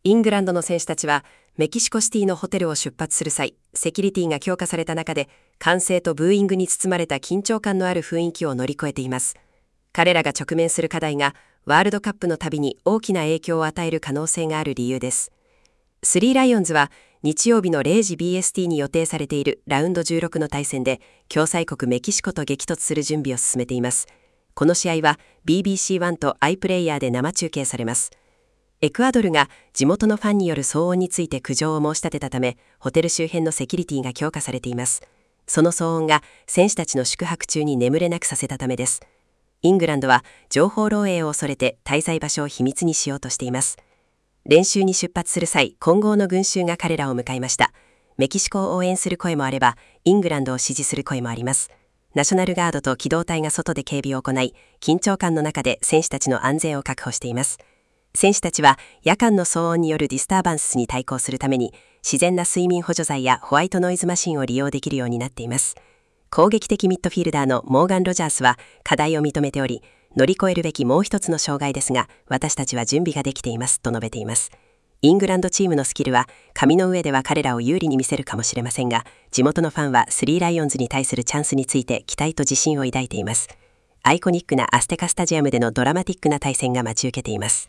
イングランドの選手たちはメキシコシティのホテルを出発する際、セキュリティが強化された中で歓声とブーイングに包まれた緊張感のある雰囲気を乗り越えています。彼らが直面する課題がワールドカップのたびに大きな影響を与える可能性がある理由です。3ライオンズは日曜日の0時 BST に予定されているラウンド16の対戦で共催国メキシコと激突する準備を進めています。この試合は BBC1 と iPlayer で生中継されます。エクアドルが地元のファンによる騒音について苦情を申し立てたため、ホテル周辺のセキュリティが強化されています。その騒音が選手たちの宿泊中に眠れなくさせたためです。イングランドは情報漏洩を恐れて滞在場所を秘密にしようとしています。練習に出発する際、混合の群衆が彼らを迎えました。メキシコを応援する声もあれば、イングランドを支持する声もあります。ナショナルガードと機動隊が外で警備を行い、緊張感の中で選手たちの安全を確保しています。選手たちは夜間の騒音によるディスターバンスに対抗するために自然な睡眠補助剤やホワイトノイズマシンを利用できるようになっています。攻撃的ミッドフィールダーのモーガン・ロジャースは課題を認めており、乗り越えるべきもう一つの障害ですが、私たちは準備ができていますと述べています。イングランドチームのスキルは紙の上では彼らを有利に見せるかもしれませんが、地元のファンは3ライオンズに対するチャンスについて期待と自信を抱いています。アイコニックなアステカスタジアムでのドラマティックな対戦が待ち受けています。